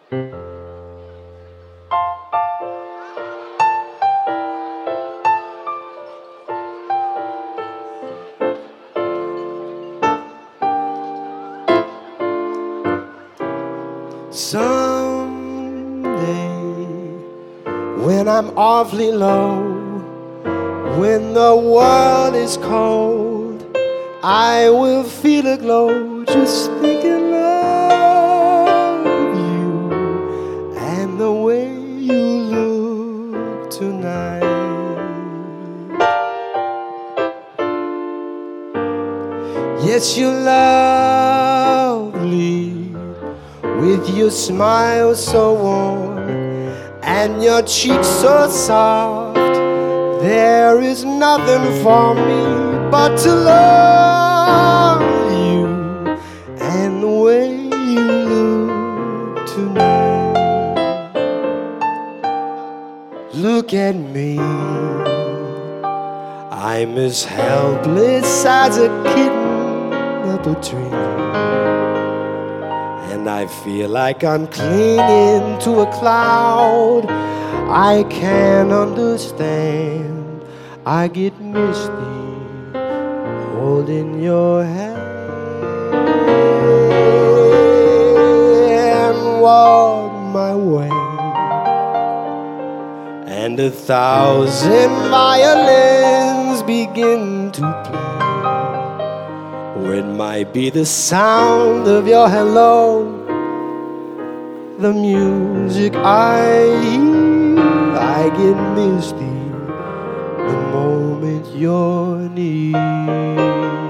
Someday, when I'm awfully low, when the world is cold, I will feel a glow just thinking of you and the way you look tonight. Yes, you're lovely, with your smile so warm and your cheeks so soft. There is nothing for me but to love you and the way you look tonight. Look at me, I'm as helpless as a kitten up a tree, and I feel like I'm clinging to a cloud. I can't understand, I get misty holding your hand and walk my way, and 1,000 violins begin to play. It might be the sound of your hello, the music I hear. I get misty the moment you're near.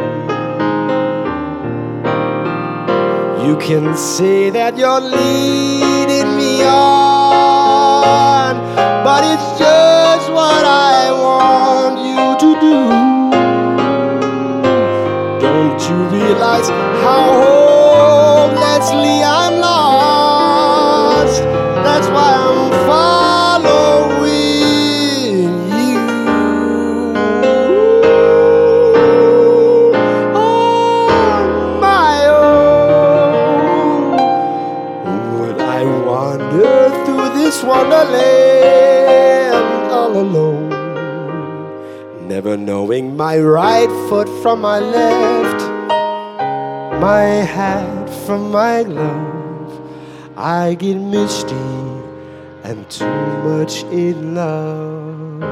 You can say that you're leading me on, but it's just what I want you to do. Don't you realize how hopelessly I'm lost? That's why I'm following you on my own. Would I wander through this wonderland all alone, never knowing my right foot from my left, my hat from my glove? I get misty and too much in love.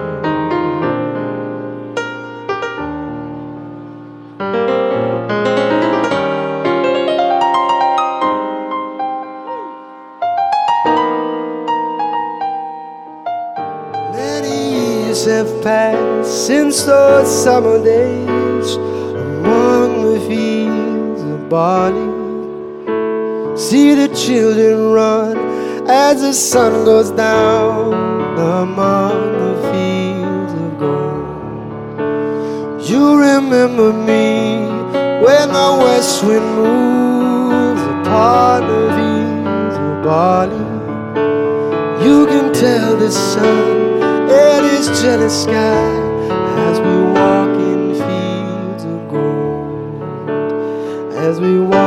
Many years have passed since those summer days among the fields of barley. See the children run as the sun goes down among the fields of gold. You remember me when the west wind moves upon the fields of barley. You can tell the sun in his jealous sky as we walk in fields of gold, as we walk